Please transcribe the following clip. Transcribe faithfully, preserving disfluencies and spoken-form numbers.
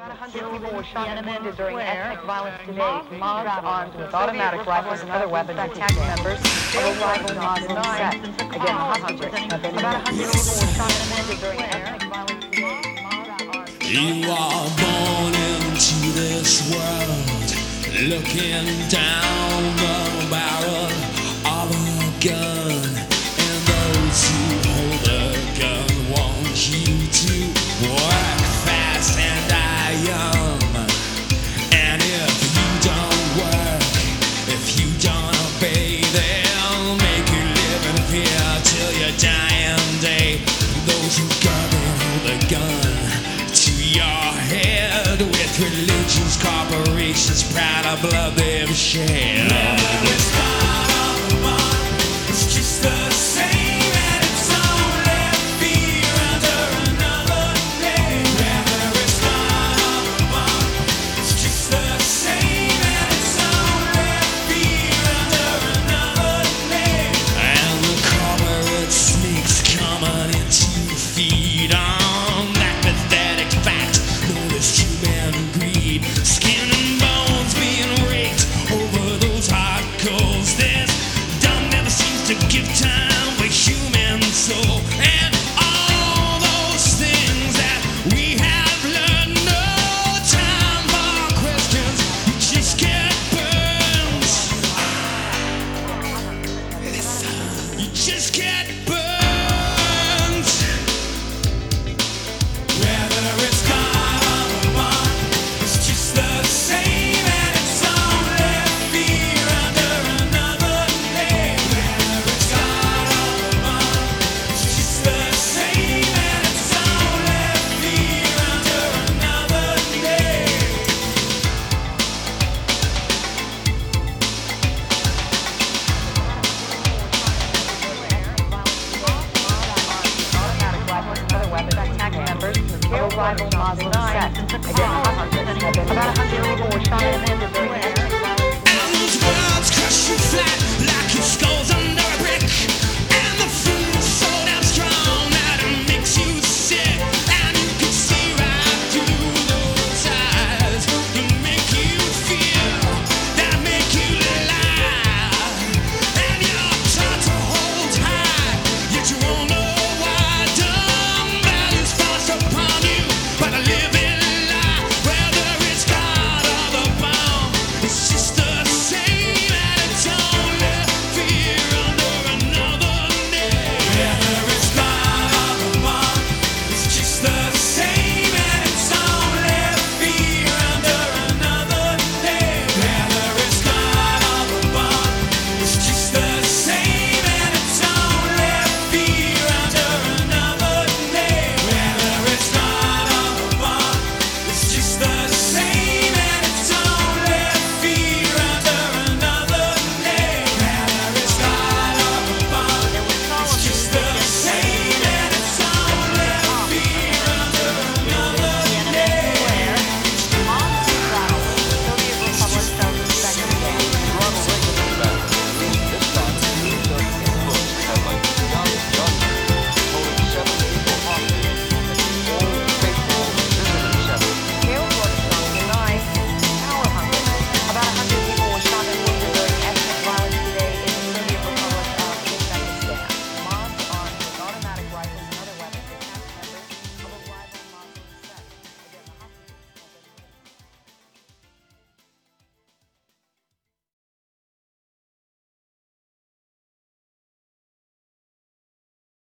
About one hundred people were shot and wounded during ethnic violence today. Mobs armed with automatic rifles and other weapons attacked members of a rival Muslim sect. Again, hostages have been about one hundred people were shot and wounded during ethnic violence today. You are born into this world, looking down the barrel of a gun, and those who hold the gun want you to work fast and die young. And if you don't work, if you don't obey, they'll make you live in fear till your dying day. Those who govern hold the gun to your head with religions, corporations, proud of blood they've shed. Never is part of the one, it's just the same, and it's only fear under another name. Never is part of the one, it's just the same, and it's only fear under another name. And the corporate snakes coming in to feed on that pathetic fact, known as human greed. Skin and bones being raked over those hard coals. This dumb never seems to give time for human soul. And all those things that we have learned, no time for questions, we just get burned. You just get burned. Whether it's God or the one, it's just the same, and it's only fear under another name. Whether it's God or the one, it's just the same, and it's only fear under another name. Automatic rifles and other weapons attacked members of a rival Muslim sect. Again, hostages have been about one hundred people were shot and wounded during ethnic violence. And those words crush you flat like your skulls under